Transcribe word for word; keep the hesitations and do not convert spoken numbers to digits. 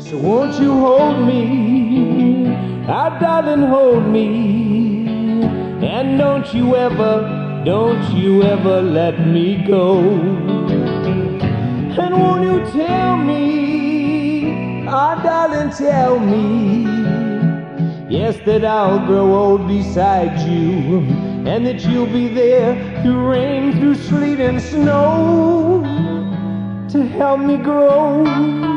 So won't you hold me, ah, darling, hold me, and don't you ever, don't you ever let me go. And won't you tell me, ah, darling, tell me, yes, that I'll grow old beside you, and that you'll be there through rain, through sleet and snow, to help me grow.